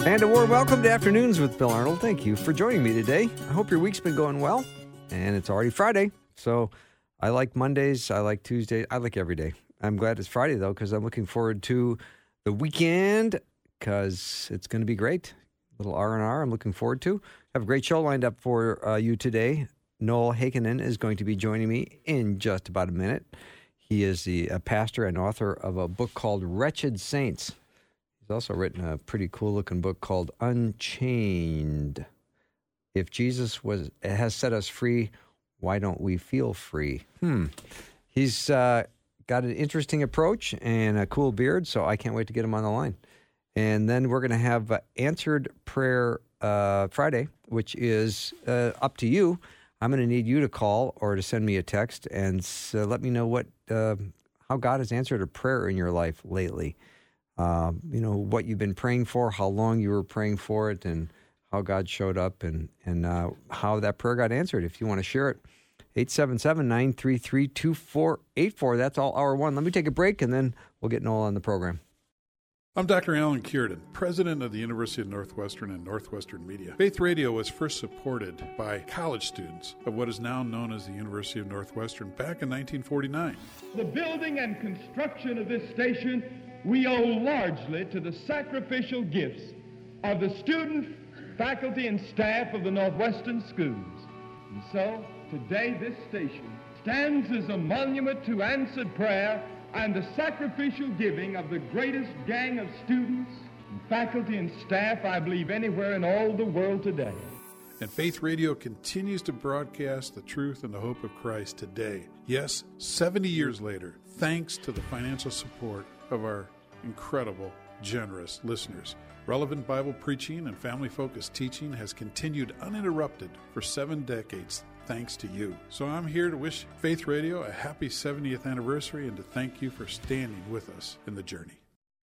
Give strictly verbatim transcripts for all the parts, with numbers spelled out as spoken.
And a warm welcome to Afternoons with Bill Arnold. Thank you for joining me today. I hope your week's been going well, and it's already Friday. So I like Mondays, I like Tuesdays, I like every day. I'm glad it's Friday, though, because I'm looking forward to the weekend, because it's going to be great. A little R and R I'm looking forward to. I have a great show lined up for uh, you today. Noel Heikkinen is going to be joining me in just about a minute. He is the a pastor and author of a book called Wretched Saints. He's also written a pretty cool-looking book called Unchained. If Jesus was has set us free, why don't we feel free? Hmm. He's uh, got an interesting approach and a cool beard, so I can't wait to get him on the line. And then we're going to have uh, Answered Prayer uh, Friday, which is uh, up to you. I'm going to need you to call or to send me a text and uh, let me know what uh, how God has answered a prayer in your life lately. Uh, you know, what you've been praying for, how long you were praying for it, and how God showed up, and, and uh, how that prayer got answered. If you want to share it, eight seven seven, nine three three, two four eight four. That's all hour one. Let me take a break, and then we'll get Noel on the program. I'm Doctor Alan Kierden, president of the University of Northwestern and Northwestern Media. Faith Radio was first supported by college students of what is now known as the University of Northwestern back in nineteen forty-nine. The building and construction of this station we owe largely to the sacrificial gifts of the student, faculty, and staff of the Northwestern schools. And so, today this station stands as a monument to answered prayer and the sacrificial giving of the greatest gang of students, and faculty, and staff, I believe, anywhere in all the world today. And Faith Radio continues to broadcast the truth and the hope of Christ today. Yes, seventy years later, thanks to the financial support of our incredible, generous listeners. Relevant Bible preaching and family-focused teaching has continued uninterrupted for seven decades. Thanks to you. So I'm here to wish Faith Radio a happy seventieth anniversary and to thank you for standing with us in the journey.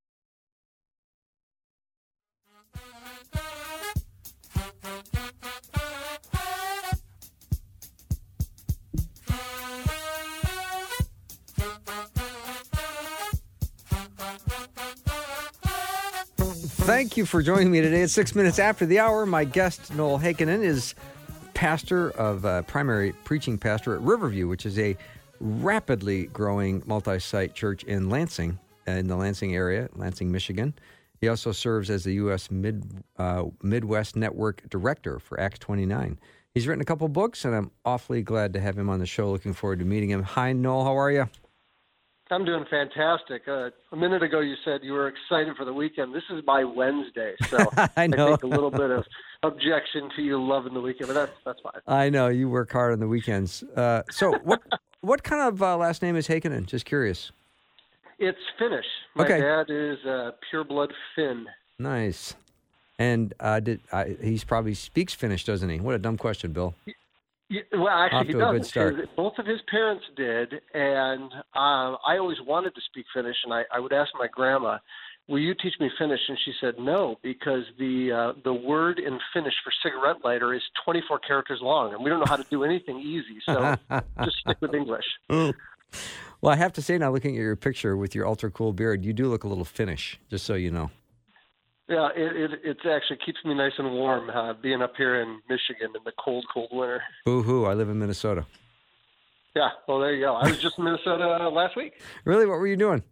Thank you for joining me today. It's six minutes after the hour. My guest, Noel Heikkinen, is pastor of uh, primary preaching pastor at Riverview, which is a rapidly growing multi-site church in Lansing, in the Lansing area, Lansing, Michigan. He also serves as the U S Mid, uh, Midwest Network Director for Acts twenty-nine. He's written a couple books, and I'm awfully glad to have him on the show. Looking forward to meeting him. Hi, Noel. How are you? I'm doing fantastic. Uh, a minute ago, you said you were excited for the weekend. This is my Wednesday, so I know. I think a little bit of objection to you loving the weekend, but that's that's fine. I know you work hard on the weekends. Uh, so, what what kind of uh, last name is Heikkinen? Just curious. It's Finnish. My okay. dad is uh, pure blood Finn. Nice. And uh, did uh, he's probably speaks Finnish, doesn't he? What a dumb question, Bill. Yeah, well, actually, Off he to a good doesn't. start. Both of his parents did, and uh, I always wanted to speak Finnish, and I, I would ask my grandma, will you teach me Finnish? And she said no, because the uh, the word in Finnish for cigarette lighter is twenty-four characters long, and we don't know how to do anything easy, so just stick with English. Well, I have to say now, looking at your picture with your ultra-cool beard, you do look a little Finnish, just so you know. Yeah, it, it it actually keeps me nice and warm uh, being up here in Michigan in the cold, cold winter. Boo-hoo, I live in Minnesota. Yeah, well, there you go. I was just in Minnesota last week. Really? What were you doing?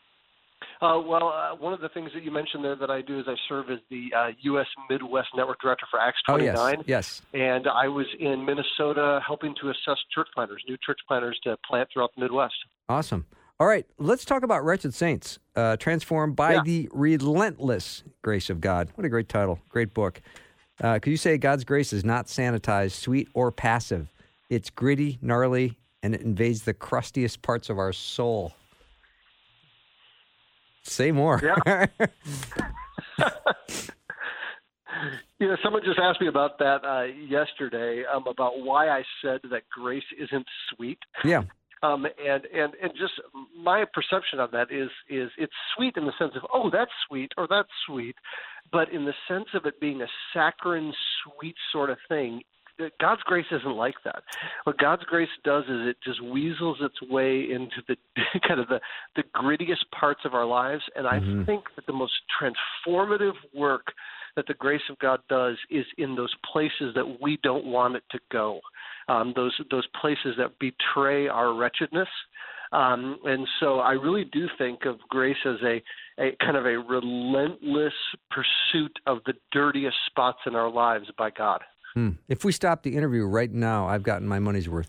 Uh, well, uh, one of the things that you mentioned there that I do is I serve as the uh, U S Midwest Network Director for Acts twenty-nine. Oh, yes, yes. And I was in Minnesota helping to assess church planters, new church planters to plant throughout the Midwest. Awesome. All right, let's talk about Wretched Saints, uh, transformed by yeah. the relentless grace of God. What a great title, great book. Uh, could you say God's grace is not sanitized, sweet, or passive? It's gritty, gnarly, and it invades the crustiest parts of our soul. Say more. Yeah. You know, someone just asked me about that uh, yesterday, um, about why I said that grace isn't sweet. Yeah. Um, and, and, and just my perception of that is is it's sweet in the sense of, oh, that's sweet or that's sweet. But in the sense of it being a saccharine, sweet sort of thing, God's grace isn't like that. What God's grace does is it just weasels its way into the kind of the, the grittiest parts of our lives. And I mm-hmm. think that the most transformative work that the grace of God does is in those places that we don't want it to go, um, those those places that betray our wretchedness. Um, and so I really do think of grace as a, a kind of a relentless pursuit of the dirtiest spots in our lives by God. Hmm. If we stop the interview right now, I've gotten my money's worth.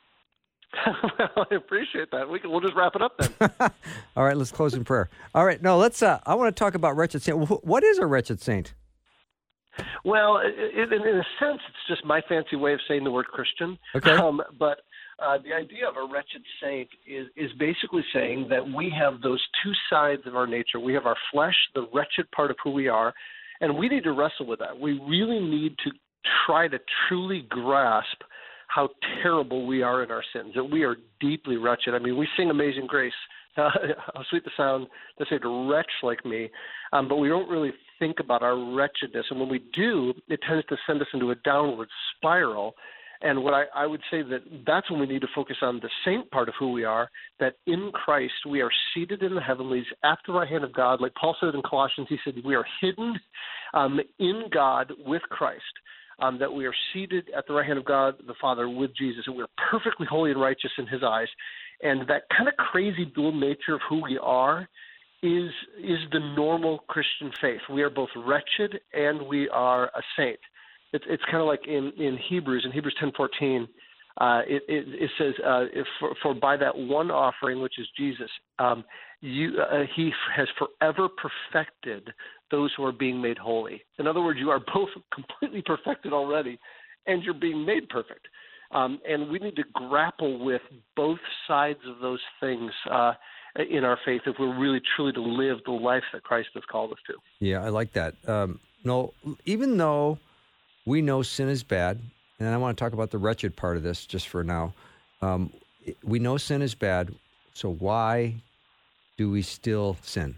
Well, I appreciate that. We can, we'll just wrap it up then. All right, let's close in prayer. All right, no, let's. Uh, I want to talk about wretched saint. What is a wretched saint? Well, in, in a sense, it's just my fancy way of saying the word Christian. Okay. Um, but uh, the idea of a wretched saint is, is basically saying that we have those two sides of our nature. We have our flesh, the wretched part of who we are, and we need to wrestle with that. We really need to try to truly grasp how terrible we are in our sins, that we are deeply wretched. I mean, we sing Amazing Grace, uh, how sweet the sound that saved a wretch like me, um, but we don't really think about our wretchedness. And when we do, it tends to send us into a downward spiral. And what I, I would say that that's when we need to focus on the saint part of who we are, that in Christ we are seated in the heavenlies at the right hand of God. Like Paul said in Colossians, he said we are hidden um, in God with Christ. Um, that we are seated at the right hand of God the Father with Jesus, and we're perfectly holy and righteous in his eyes. And that kind of crazy dual nature of who we are is is the normal Christian faith. We are both wretched and we are a saint. It's it's kind of like in, in Hebrews, in Hebrews ten fourteen, uh, it, it, it says, uh, if for, for by that one offering, which is Jesus, um, you uh, he has forever perfected those who are being made holy. In other words, you are both completely perfected already, and you're being made perfect. Um, and we need to grapple with both sides of those things uh, in our faith if we're really truly to live the life that Christ has called us to. Yeah, I like that. Um, no, even though we know sin is bad, and I want to talk about the wretched part of this just for now. Um, we know sin is bad, so why do we still sin?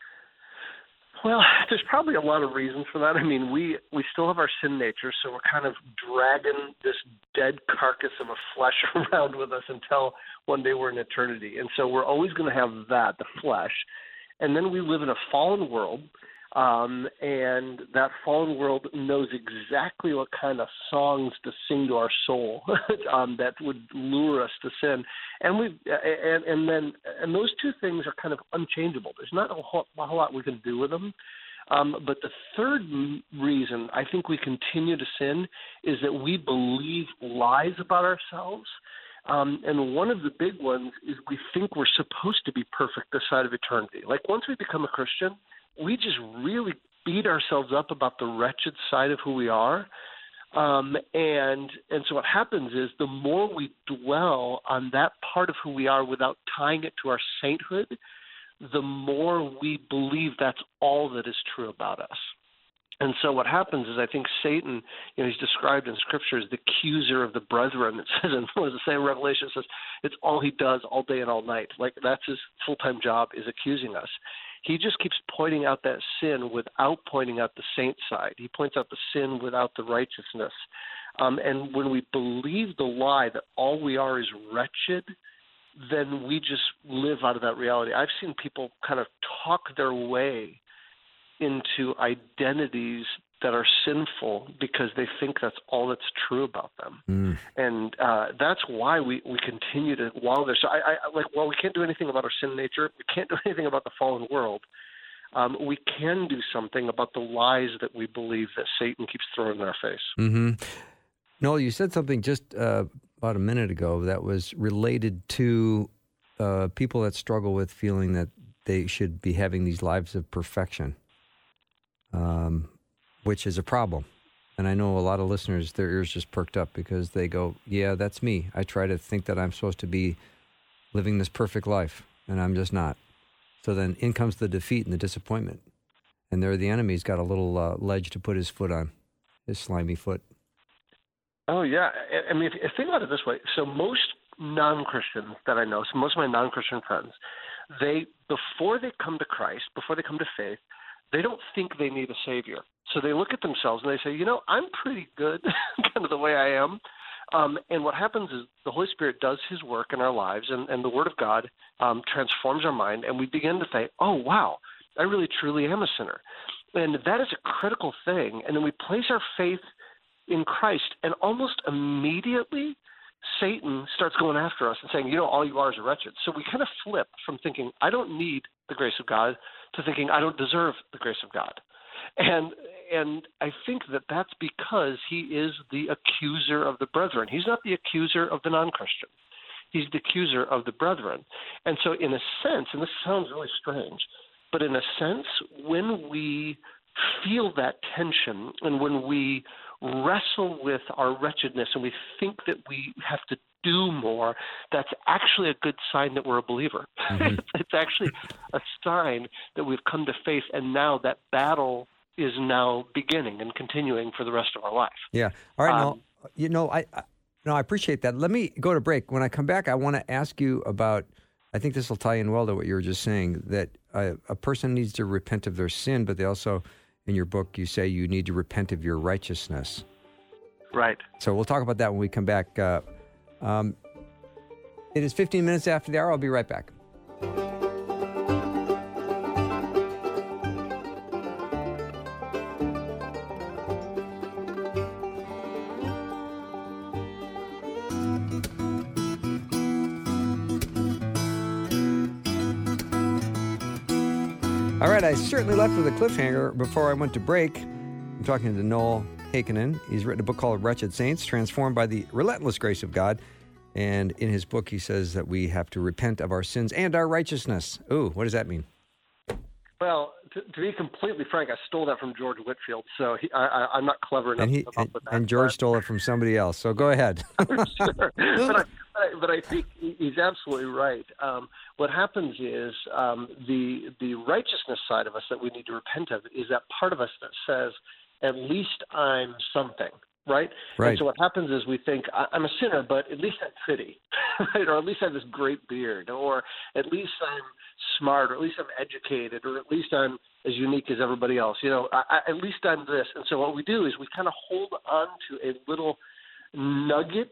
Well, there's probably a lot of reasons for that. I mean, we, we still have our sin nature, so we're kind of dragging this dead carcass of a flesh around with us until one day we're in eternity. And so we're always going to have that, the flesh. And then we live in a fallen world, um, and that fallen world knows exactly what kind of songs to sing to our soul um, that would lure us to sin. And we and and then and those two things are kind of unchangeable. There's not a whole, a whole lot we can do with them. Um, but the third reason I think we continue to sin is that we believe lies about ourselves. Um, and one of the big ones is we think we're supposed to be perfect this side of eternity. Like once we become a Christian, we just really beat ourselves up about the wretched side of who we are. Um, and and so what happens is the more we dwell on that part of who we are without tying it to our sainthood, the more we believe that's all that is true about us. And so what happens is I think Satan, you know, he's described in Scripture as the accuser of the brethren. It says in the same Revelation, it says it's all he does all day and all night. Like that's his full-time job, is accusing us. He just keeps pointing out that sin without pointing out the saint side. He points out the sin without the righteousness. Um, and when we believe the lie that all we are is wretched, then we just live out of that reality. I've seen people kind of talk their way into identities that are sinful because they think that's all that's true about them. Mm. And uh, that's why we, we continue to wander. So I, I like, well, we can't do anything about our sin nature. We can't do anything about the fallen world. Um, we can do something about the lies that we believe that Satan keeps throwing in our face. Mm-hmm. Noel, you said something just uh, about a minute ago that was related to uh, people that struggle with feeling that they should be having these lives of perfection. Um, which is a problem. And I know a lot of listeners, their ears just perked up because they go, yeah, that's me. I try to think that I'm supposed to be living this perfect life, and I'm just not. So then in comes the defeat and the disappointment. And there the enemy's got a little uh, ledge to put his foot on, his slimy foot. Oh, yeah. I mean, if, if think about it this way. So most non-Christians that I know, so most of my non-Christian friends, they, before they come to Christ, before they come to faith, they don't think they need a Savior. So they look at themselves and they say, you know, I'm pretty good, kind of the way I am. Um, and what happens is the Holy Spirit does his work in our lives, and, and the Word of God um, transforms our mind, and we begin to think, oh, wow, I really truly am a sinner. And that is a critical thing. And then we place our faith in Christ, and almost immediately Satan starts going after us and saying, you know, all you are is a wretched. So we kind of flip from thinking, I don't need the grace of God, to thinking, I don't deserve the grace of God. And and I think that that's because he is the accuser of the brethren. He's not the accuser of the non-Christian. He's the accuser of the brethren. And so in a sense, and this sounds really strange, but in a sense, when we feel that tension and when we wrestle with our wretchedness and we think that we have to do more, that's actually a good sign that we're a believer. Mm-hmm. It's actually a sign that we've come to faith, and now that battle is now beginning and continuing for the rest of our life. Yeah. All right. Um, no, you know, I, I no, I appreciate that. Let me go to break. When I come back, I want to ask you about, I think this will tie in well to what you were just saying, that a, a person needs to repent of their sin, but they also, in your book, you say you need to repent of your righteousness. Right. So we'll talk about that when we come back. Uh, um, it is fifteen minutes after the hour. I'll be right back. All right, I certainly left with a cliffhanger before I went to break. I'm talking to Noel Heikkinen. He's written a book called Wretched Saints, Transformed by the Relentless Grace of God. And in his book, he says that we have to repent of our sins and our righteousness. Ooh, what does that mean? Well, to, to be completely frank, I stole that from George Whitefield, so he, I, I, I'm not clever enough and he, to come up with that. And George but, stole it from somebody else, so go ahead. Sure. But, I, but I think he's absolutely right. Um, what happens is um, the the righteousness side of us that we need to repent of is that part of us that says, at least I'm something, right? Right. And so what happens is we think, I'm a sinner, but at least I'm pretty, right? Or at least I have this great beard, or at least I'm smart, or at least I'm educated, or at least I'm as unique as everybody else. You know, I, I, at least I'm this. And so what we do is we kind of hold on to a little nugget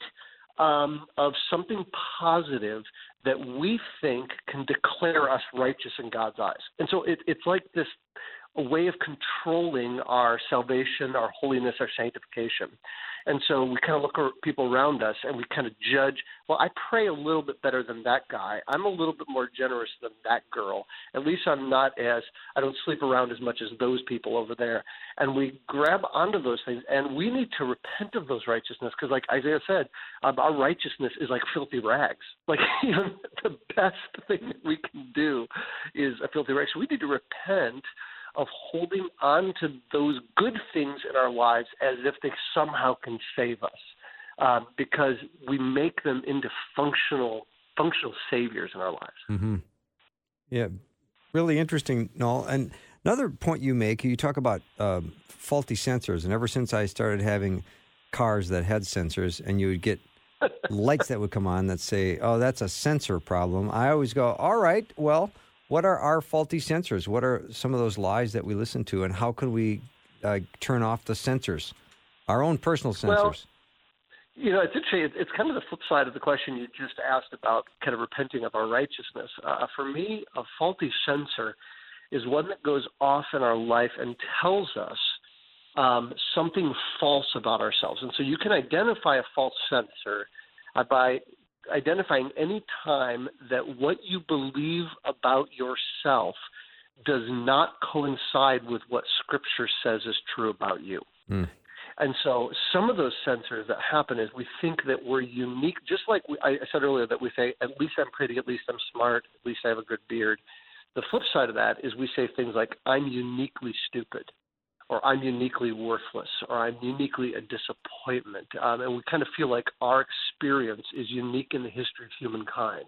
um, of something positive that we think can declare us righteous in God's eyes. And so it, it's like this a way of controlling our salvation, our holiness, our sanctification. And so we kind of look at people around us and we kind of judge, well, I pray a little bit better than that guy. I'm a little bit more generous than that girl. At least I'm not as, I don't sleep around as much as those people over there. And we grab onto those things, and we need to repent of those righteousness because, like Isaiah said, um, our righteousness is like filthy rags. Like, you know, the best thing that we can do is a filthy rag. So we need to repent of holding on to those good things in our lives as if they somehow can save us, um, because we make them into functional functional saviors in our lives. Mm-hmm. Yeah, really interesting, Noel. And another point you make, you talk about um, faulty sensors, and ever since I started having cars that had sensors, and you would get lights that would come on that say, oh, that's a sensor problem, I always go, all right, well, what are our faulty sensors? What are some of those lies that we listen to, and how can we uh, turn off the sensors, our own personal sensors? Well, you know, it's interesting. It's kind of the flip side of the question you just asked about kind of repenting of our righteousness. Uh, for me, a faulty sensor is one that goes off in our life and tells us um, something false about ourselves. And so you can identify a false sensor uh, by identifying any time that what you believe about yourself does not coincide with what Scripture says is true about you. Mm. And so some of those sensors that happen is we think that we're unique, just like we, I said earlier that we say, at least I'm pretty, at least I'm smart, at least I have a good beard. The flip side of that is we say things like, I'm uniquely stupid, or I'm uniquely worthless, or I'm uniquely a disappointment. Um, and we kind of feel like our experience is unique in the history of humankind.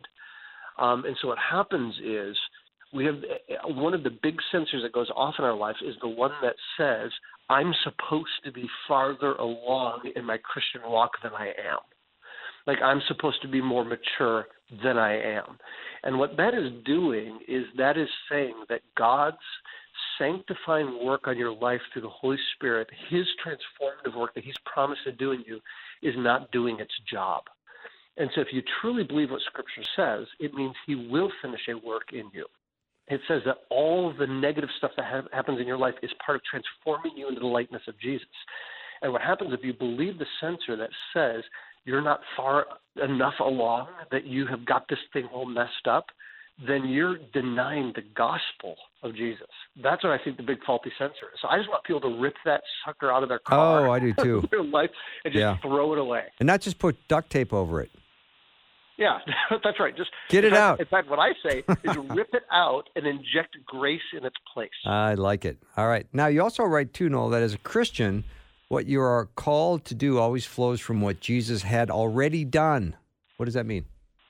Um, and so what happens is we have one of the big sensors that goes off in our life is the one that says, I'm supposed to be farther along in my Christian walk than I am. Like I'm supposed to be more mature than I am. And what that is doing is that is saying that God's sanctifying work on your life through the Holy Spirit, his transformative work that he's promised to do in you, is not doing its job. And so if you truly believe what Scripture says, it means he will finish a work in you. It says that all of the negative stuff that ha- happens in your life is part of transforming you into the likeness of Jesus. And what happens if you believe the censor that says you're not far enough along, that you have got this thing all messed up, then you're denying the gospel of Jesus. That's what I think the big faulty censor is. So I just want people to rip that sucker out of their car. Oh, I do too. their life, and just yeah. throw it away. And not just put duct tape over it. Yeah, that's right. Just get it fact, out. In fact, what I say is rip it out and inject grace in its place. I like it. All right. Now, you also write, too, Noel, that as a Christian, what you are called to do always flows from what Jesus had already done. What does that mean?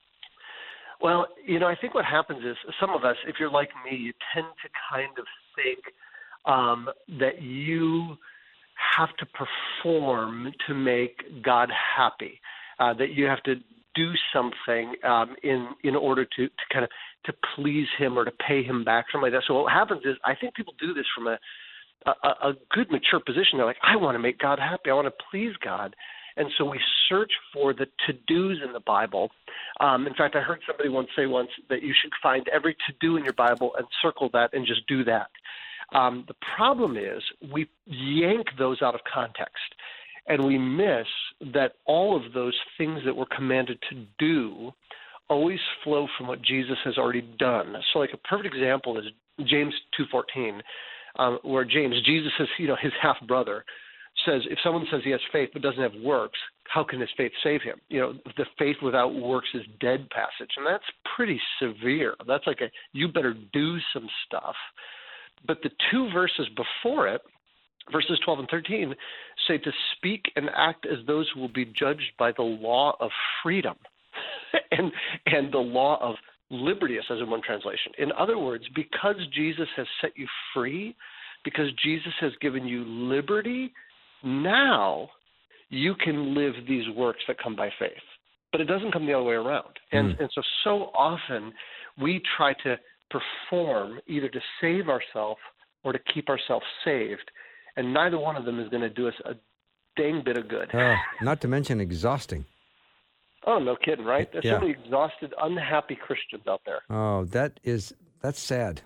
Well, you know, I think what happens is some of us, if you're like me, you tend to kind of think um, that you have to perform to make God happy, uh, that you have to do something um, in in order to, to kind of to please him or to pay him back, something like that. So what happens is I think people do this from a a, a good, mature position. They're like, I want to make God happy. I want to please God. And so we search for the to-dos in the Bible. Um, in fact, I heard somebody once say once that you should find every to-do in your Bible and circle that and just do that. Um, the problem is we yank those out of context, and we miss that all of those things that we're commanded to do always flow from what Jesus has already done. So like a perfect example is James two fourteen, um, where James, Jesus is, you know, his half-brother, says if someone says he has faith but doesn't have works, how can his faith save him? You know, the faith without works is dead passage, and that's pretty severe. That's like a you better do some stuff. But the two verses before it, verses twelve and thirteen, say to speak and act as those who will be judged by the law of freedom and and the law of liberty, it says in one translation. In other words, because Jesus has set you free, because Jesus has given you liberty, now you can live these works that come by faith. But it doesn't come the other way around. And, mm. and so, so often we try to perform either to save ourselves or to keep ourselves saved. And neither one of them is going to do us a dang bit of good. Uh, not to mention exhausting. Oh, no kidding, right? There's yeah. so many exhausted, unhappy Christians out there. Oh, that is, that's sad.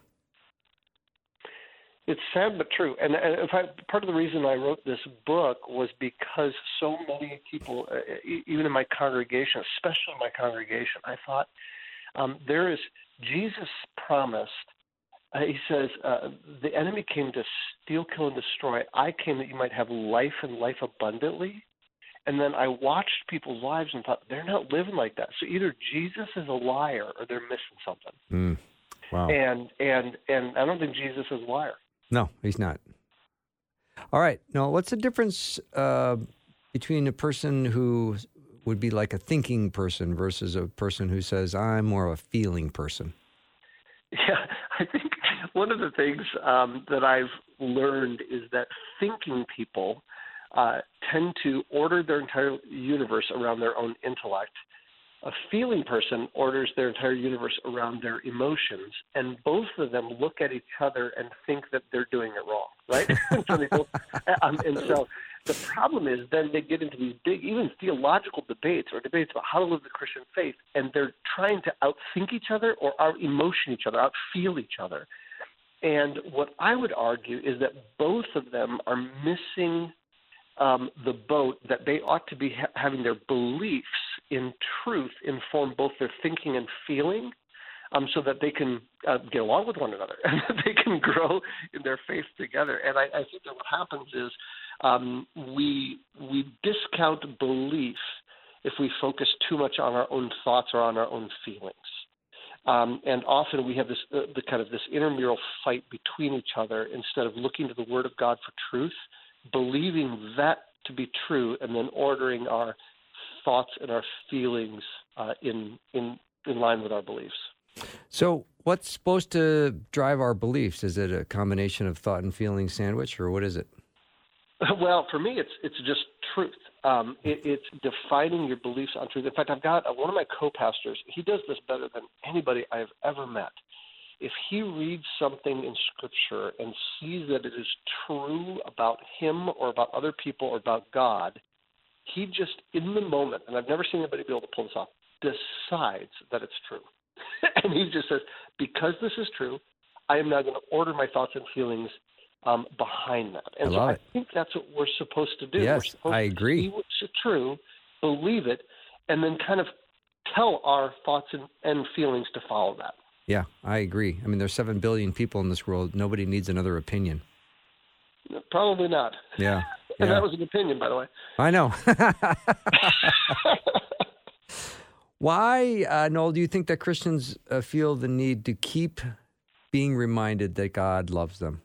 It's sad but true. And, and in fact, part of the reason I wrote this book was because so many people, uh, even in my congregation, especially my congregation, I thought um, there is, Jesus promised, uh, he says, uh, the enemy came to steal, kill, and destroy. I came that you might have life and life abundantly. And then I watched people's lives and thought, they're not living like that. So either Jesus is a liar or they're missing something. Mm. Wow. And, and, and I don't think Jesus is a liar. No, he's not. All right. Now, what's the difference uh, between a person who would be like a thinking person versus a person who says, I'm more of a feeling person? Yeah, I think one of the things um, that I've learned is that thinking people uh, tend to order their entire universe around their own intellect. A feeling person orders their entire universe around their emotions, and both of them look at each other and think that they're doing it wrong, right? so they both, um, and so the problem is then they get into these big, even theological debates or debates about how to live the Christian faith, and they're trying to outthink each other or out-emotion each other, out-feel each other. And what I would argue is that both of them are missing Um, the boat, that they ought to be ha- having their beliefs in truth inform both their thinking and feeling, um, so that they can uh, get along with one another and that they can grow in their faith together. And I, I think that what happens is um, we we discount belief if we focus too much on our own thoughts or on our own feelings. Um, and often we have this uh, the kind of this intramural fight between each other instead of looking to the Word of God for truth, believing that to be true, and then ordering our thoughts and our feelings uh, in in in line with our beliefs. So what's supposed to drive our beliefs? Is it a combination of thought and feeling sandwich, or what is it? Well, for me, it's it's just truth. Um, it, it's defining your beliefs on truth. In fact, I've got uh, one of my co-pastors. He does this better than anybody I've ever met. if he reads something in Scripture and sees that it is true about him or about other people or about God, he just, in the moment, and I've never seen anybody be able to pull this off, decides that it's true. And he just says, because this is true, I am now going to order my thoughts and feelings um, behind that. And I so love I it. think that's what we're supposed to do. Yes, we're supposed I to agree. see what's true, believe it, and then kind of tell our thoughts and, and feelings to follow that. Yeah, I agree. I mean, there's seven billion people in this world. Nobody needs another opinion. Probably not. Yeah. And yeah. that was an opinion, by the way. I know. Why, uh, Noel, do you think that Christians uh, feel the need to keep being reminded that God loves them?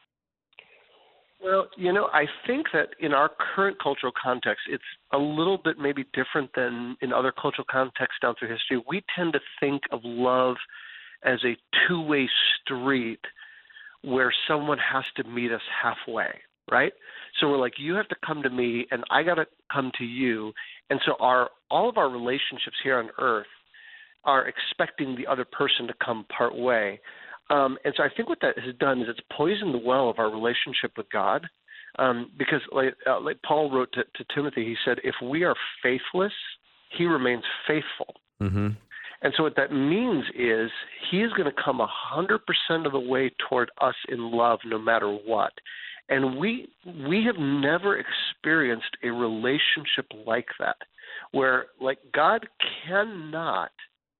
Well, you know, I think that in our current cultural context, it's a little bit maybe different than in other cultural contexts down through history. We tend to think of love as a two-way street where someone has to meet us halfway, right? So we're like, you have to come to me, and I got to come to you. And so our all of our relationships here on earth are expecting the other person to come part way. Um, and so I think what that has done is it's poisoned the well of our relationship with God, um, because like, uh, like Paul wrote to, to Timothy, he said, if we are faithless, he remains faithful. Mm-hmm. And so what that means is he is going to come one hundred percent of the way toward us in love no matter what. And we we have never experienced a relationship like that, where like God cannot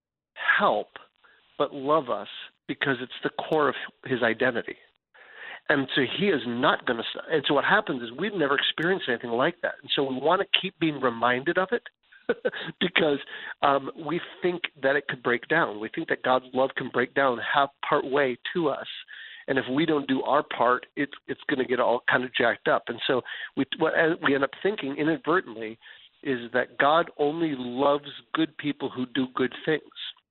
help but love us because it's the core of his identity. And so he is not going to – and so what happens is we've never experienced anything like that. And so we want to keep being reminded of it because um, we think that it could break down. We think that God's love can break down half part way to us. And if we don't do our part, it's it's going to get all kind of jacked up. And so we what we end up thinking inadvertently is that God only loves good people who do good things.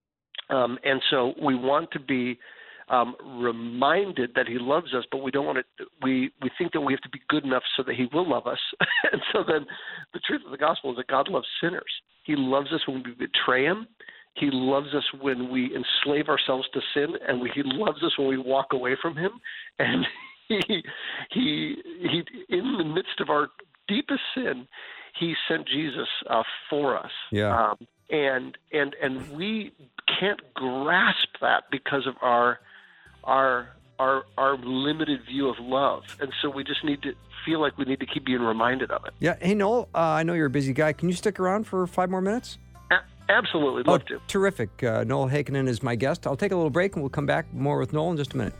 Um, and so we want to be um, reminded that he loves us, but we don't want to. We we think that we have to be good enough so that he will love us. And so then the truth of the gospel is that God loves sinners. He loves us when we betray him. He loves us when we enslave ourselves to sin, and we, he loves us when we walk away from him. And he, he, he, in the midst of our deepest sin, he sent Jesus uh, for us. Yeah. Um, and and and we can't grasp that because of our our our our limited view of love, and so we just need to feel like we need to keep being reminded of it. Yeah. Hey, Noel, uh, I know you're a busy guy. Can you stick around for five more minutes? Absolutely, love oh, to. Terrific. Uh, Noel Heikkinen is my guest. I'll take a little break and we'll come back more with Noel in just a minute.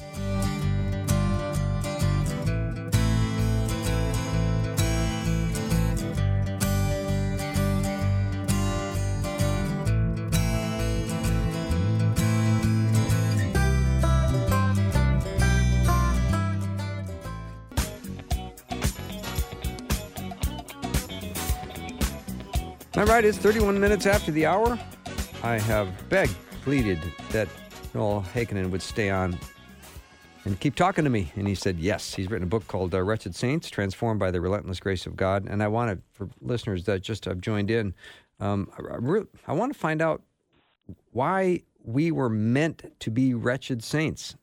All right, it's thirty-one minutes after the hour. I have begged, pleaded that Noel Heikkinen would stay on and keep talking to me. And he said yes. He's written a book called uh, Wretched Saints, Transformed by the Relentless Grace of God. And I wanted, for listeners that just have joined in, um, I, I, really, I want to find out why we were meant to be wretched saints.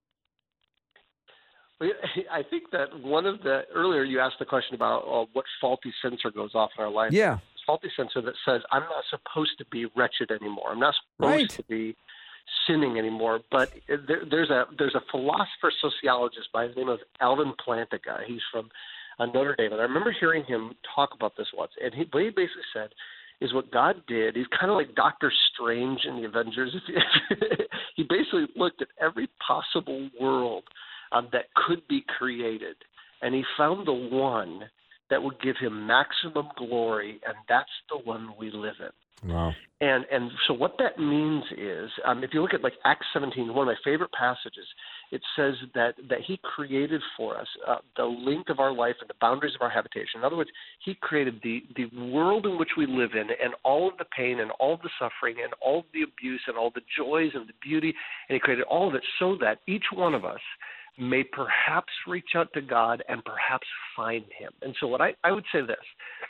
I think that one of the, earlier you asked the question about uh, what faulty sensor goes off in our life. Yeah. Faulty sensor that says, I'm not supposed to be wretched anymore. I'm not supposed Right. to be sinning anymore. But there, there's a there's a philosopher sociologist by the name of Alvin Plantinga. He's from uh, Notre Dame. And I remember hearing him talk about this once. And he, what he basically said is what God did, he's kind of like Doctor Strange in the Avengers. He basically looked at every possible world um, that could be created. And he found the one that would give him maximum glory, and that's the one we live in. Wow. And and so what that means is, um, if you look at like Acts seventeen, one of my favorite passages, it says that that he created for us uh, the length of our life and the boundaries of our habitation. In other words, he created the, the world in which we live in and all of the pain and all of the suffering and all of the abuse and all the joys and the beauty, and he created all of it so that each one of us may perhaps reach out to God and perhaps find him. And so what I, I would say this,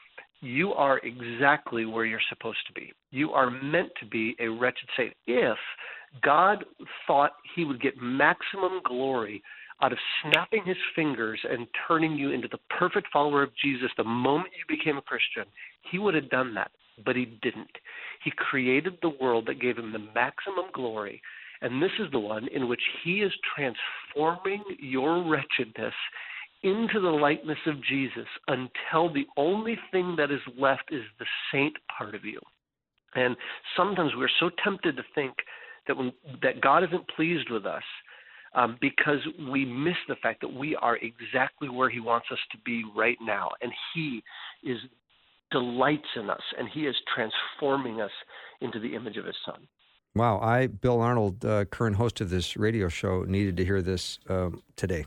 you are exactly where you're supposed to be. You are meant to be a wretched saint. If God thought he would get maximum glory out of snapping his fingers and turning you into the perfect follower of Jesus the moment you became a Christian, he would have done that, but he didn't. He created the world that gave him the maximum glory, and this is the one in which he is transforming your wretchedness into the likeness of Jesus until the only thing that is left is the saint part of you. And sometimes we're so tempted to think that when, that God isn't pleased with us um, because we miss the fact that we are exactly where he wants us to be right now. And he is delights in us, and he is transforming us into the image of his son. Wow. I, Bill Arnold, uh, current host of this radio show, needed to hear this um, today.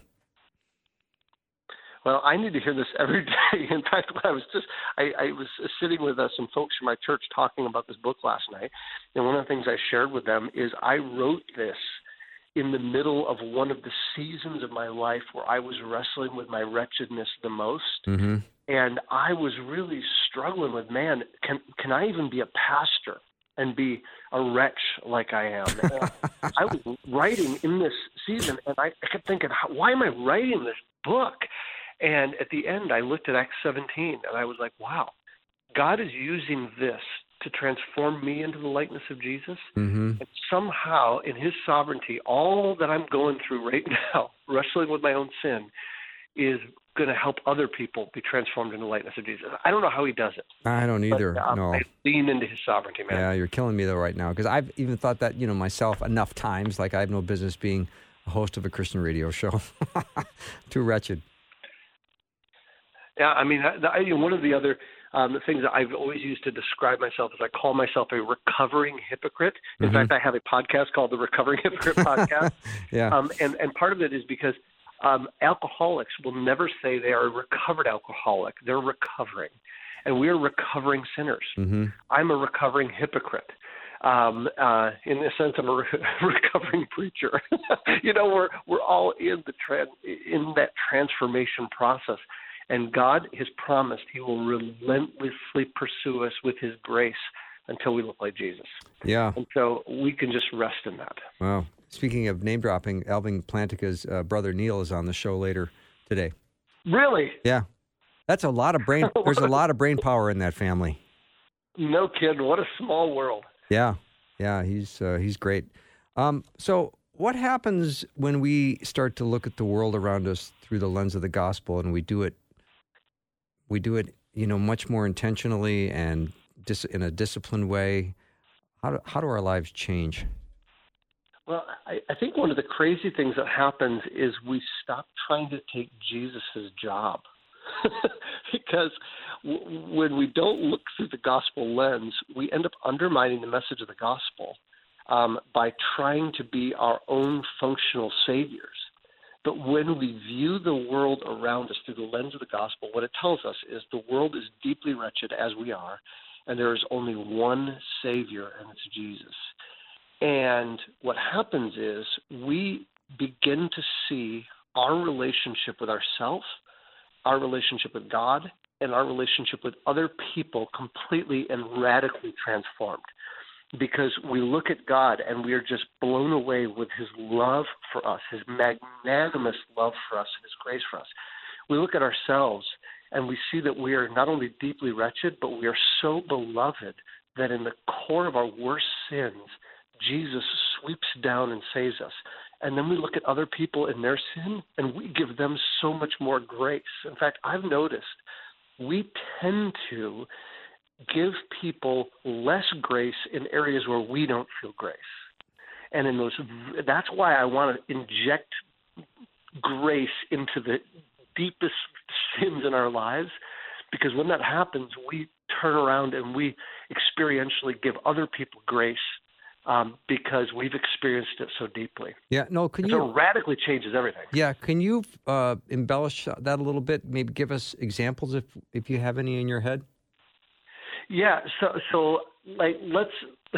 Well, I need to hear this every day. In fact, when I was just, I, I was sitting with uh, some folks from my church talking about this book last night, and one of the things I shared with them is I wrote this in the middle of one of the seasons of my life where I was wrestling with my wretchedness the most, mm-hmm. and I was really struggling with, man, can can I even be a pastor and be a wretch like I am? I was writing in this season, and I, I kept thinking, why am I writing this book? And at the end, I looked at Acts seventeen, and I was like, wow, God is using this to transform me into the likeness of Jesus. Mm-hmm. And somehow, in his sovereignty, all that I'm going through right now, wrestling with my own sin, is going to help other people be transformed into the likeness of Jesus. I don't know how he does it. I don't either, but, um, no. I lean into his sovereignty, man. Yeah, you're killing me, though, right now, because I've even thought that, you know, myself enough times, like I have no business being a host of a Christian radio show. Too wretched. Yeah, I mean, I, I, one of the other um, things that I've always used to describe myself is I call myself a recovering hypocrite. In mm-hmm. fact, I have a podcast called the Recovering Hypocrite Podcast. yeah. Um, and, and part of it is because um, alcoholics will never say they are a recovered alcoholic. They're recovering. And we are recovering sinners. Mm-hmm. I'm a recovering hypocrite. Um, uh, in a sense, I'm a re- recovering preacher. you know, we're we're all in the tra- in that transformation process. And God has promised he will relentlessly pursue us with his grace until we look like Jesus. Yeah. And so we can just rest in that. Wow. Speaking of name dropping, Alvin Plantinga's uh, brother Neil is on the show later today. Really? Yeah. That's a lot of brain. There's a lot of brain power in that family. No kidding. What a small world. Yeah. Yeah. He's uh, he's great. Um, so what happens when we start to look at the world around us through the lens of the gospel, and we do it We do it, you know, much more intentionally and dis- in a disciplined way? How do, how do our lives change? Well, I, I think one of the crazy things that happens is we stop trying to take Jesus' job. Because w- when we don't look through the gospel lens, we end up undermining the message of the gospel um, by trying to be our own functional saviors. But when we view the world around us through the lens of the gospel, what it tells us is the world is deeply wretched as we are, and there is only one Savior, and it's Jesus. And what happens is we begin to see our relationship with ourselves, our relationship with God, and our relationship with other people completely and radically transformed. Because we look at God and we are just blown away with his love for us, his magnanimous love for us, and his grace for us. We look at ourselves and we see that we are not only deeply wretched, but we are so beloved that in the core of our worst sins, Jesus sweeps down and saves us. And then we look at other people in their sin and we give them so much more grace. In fact, I've noticed we tend to give people less grace in areas where we don't feel grace. And in those, that's why I want to inject grace into the deepest sins in our lives, because when that happens, we turn around and we experientially give other people grace um, because we've experienced it so deeply. Yeah, no, can and you... So it radically changes everything. Yeah, can you uh, embellish that a little bit? Maybe give us examples if if you have any in your head? Yeah, so so like let's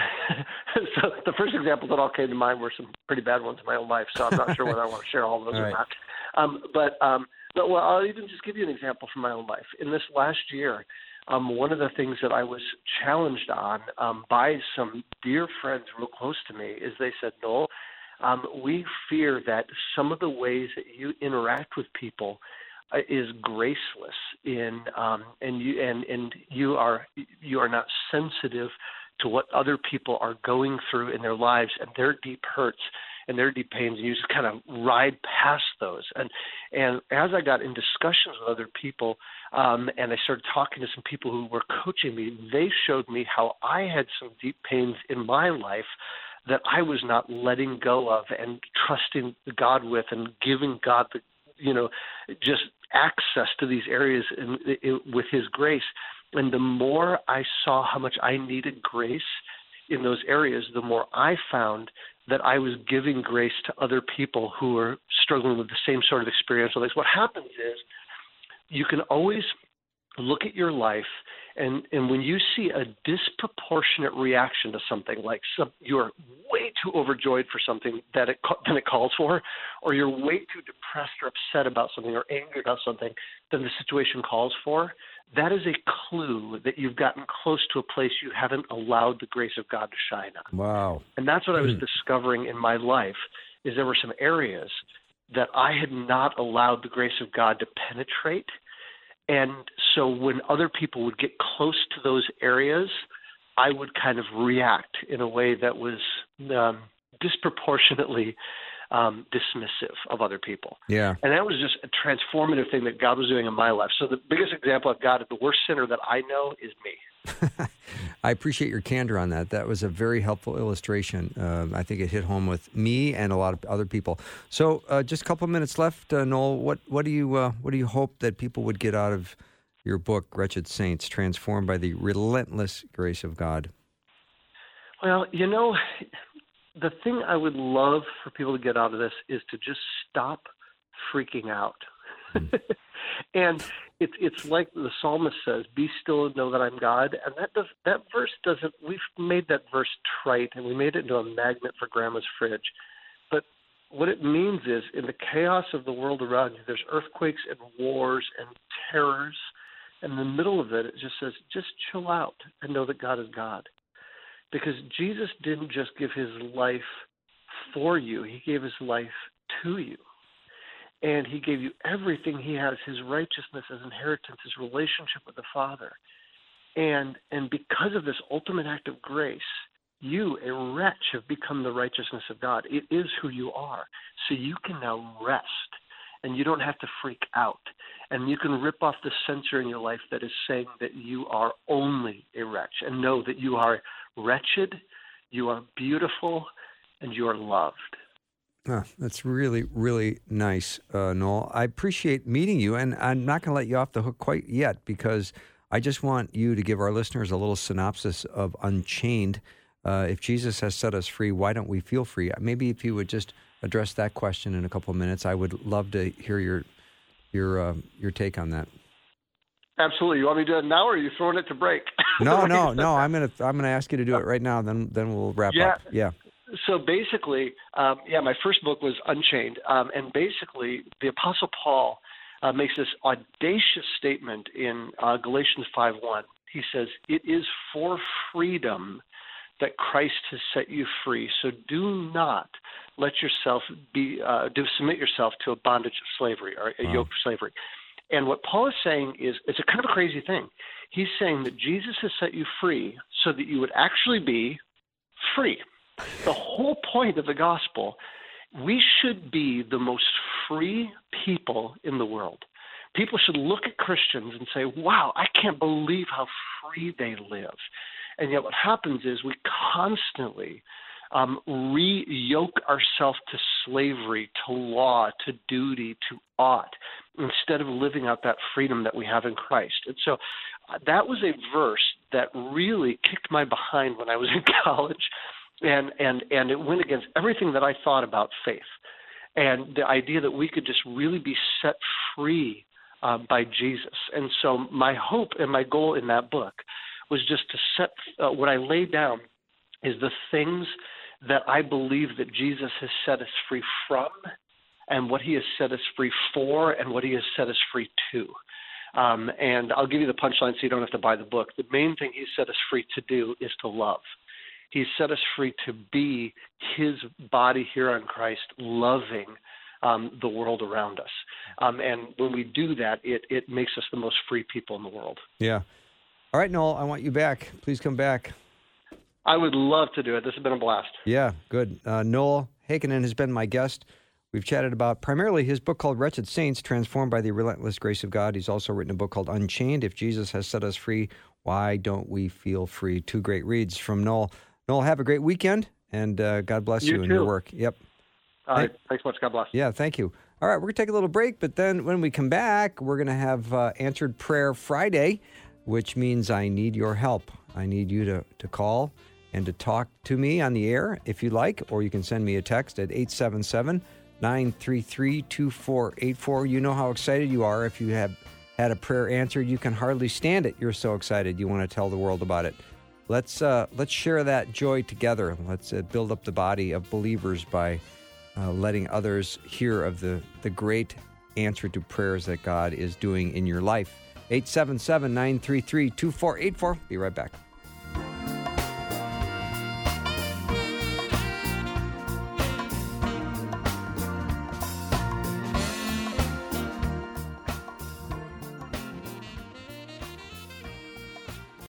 so the first examples that all came to mind were some pretty bad ones in my own life, so I'm not sure whether I want to share all of those all or right. not. Um, but um, but well, I'll even just give you an example from my own life. In this last year, um, one of the things that I was challenged on um, by some dear friends real close to me is they said, Noel, um, we fear that some of the ways that you interact with people uh, is graceless in, um, and you and, and you are you are not sensitive to what other people are going through in their lives and their deep hurts and their deep pains, and you just kind of ride past those. And and as I got in discussions with other people, um, and I started talking to some people who were coaching me, they showed me how I had some deep pains in my life that I was not letting go of and trusting God with and giving God the, you know, just access to these areas in, in, with His grace. And the more I saw how much I needed grace in those areas, the more I found that I was giving grace to other people who were struggling with the same sort of experiential things. What happens is you can always look at your life, and, and when you see a disproportionate reaction to something, like some, you're way too overjoyed for something that it, than it calls for, or you're way too depressed or upset about something or angry about something than the situation calls for, that is a clue that you've gotten close to a place you haven't allowed the grace of God to shine on. Wow. And that's what I was discovering in my life, is there were some areas that I had not allowed the grace of God to penetrate. And so when other people would get close to those areas, I would kind of react in a way that was um, disproportionately um, dismissive of other people. Yeah. And that was just a transformative thing that God was doing in my life. So the biggest example I've got of the worst sinner that I know is me. I appreciate your candor on that. That was a very helpful illustration. Uh, I think it hit home with me and a lot of other people. So, uh, just a couple of minutes left, uh, Noel. What what do you uh, what do you hope that people would get out of your book, Wretched Saints, Transformed by the Relentless Grace of God? Well, you know, the thing I would love for people to get out of this is to just stop freaking out. Mm. And it's it's like the psalmist says, "Be still and know that I'm God." And that does that verse doesn't. We've made that verse trite, and we made it into a magnet for Grandma's fridge. But what it means is, in the chaos of the world around you, there's earthquakes and wars and terrors. And in the middle of it, it just says, just chill out and know that God is God. Because Jesus didn't just give His life for you; He gave His life to you. And He gave you everything He has, His righteousness, His inheritance, His relationship with the Father. And and because of this ultimate act of grace, you, a wretch, have become the righteousness of God. It is who you are. So you can now rest, and you don't have to freak out. And you can rip off the censor in your life that is saying that you are only a wretch, and know that you are wretched, you are beautiful, and you are loved. Oh, that's really, really nice, uh, Noel. I appreciate meeting you, and I'm not going to let you off the hook quite yet, because I just want you to give our listeners a little synopsis of Unchained. Uh, if Jesus has set us free, why don't we feel free? Maybe if you would just address that question in a couple of minutes, I would love to hear your your uh, your take on that. Absolutely. You want me to do it now, or are you throwing it to break? No, no, no. I'm gonna I'm gonna ask you to do it right now. Then then we'll wrap yeah. up. Yeah. So basically, um, yeah, my first book was Unchained, um, and basically the Apostle Paul uh, makes this audacious statement in uh, Galatians five one. He says, "It is for freedom that Christ has set you free. So do not let yourself be uh, do submit yourself to a bondage of slavery or a wow. yoke of slavery." And what Paul is saying is, it's a kind of a crazy thing. He's saying that Jesus has set you free so that you would actually be free. The whole point of the gospel, we should be the most free people in the world. People should look at Christians and say, wow, I can't believe how free they live. And yet what happens is we constantly um, re-yoke ourselves to slavery, to law, to duty, to ought, instead of living out that freedom that we have in Christ. And so uh, that was a verse that really kicked my behind when I was in college. And, and and it went against everything that I thought about faith, and the idea that we could just really be set free uh, by Jesus. And so my hope and my goal in that book was just to set uh, what I laid down is the things that I believe that Jesus has set us free from, and what He has set us free for, and what He has set us free to. Um, and I'll give you the punchline so you don't have to buy the book. The main thing He set us free to do is to love. He set us free to be His body here on Christ, loving um, the world around us. Um, and when we do that, it, it makes us the most free people in the world. Yeah. All right, Noel, I want you back. Please come back. I would love to do it. This has been a blast. Yeah, good. Uh, Noel Heikkinen has been my guest. We've chatted about primarily his book called Wretched Saints, Transformed by the Relentless Grace of God. He's also written a book called Unchained. If Jesus has set us free, why don't we feel free? Two great reads from Noel. Noel, have a great weekend, and uh, God bless you, you in too. your work. Yep. All right. Thanks much. God bless. Yeah, thank you. All right, we're going to take a little break, but then when we come back, we're going to have uh, Answered Prayer Friday, which means I need your help. I need you to, to call and to talk to me on the air if you like, or you can send me a text at eight seven seven, nine three three, two four eight four. You know how excited you are if you have had a prayer answered. You can hardly stand it. You're so excited. You want to tell the world about it. Let's uh, let's share that joy together. Let's uh, build up the body of believers by uh, letting others hear of the, the great answer to prayers that God is doing in your life. eight seven seven, nine three three, two four eight four. Be right back.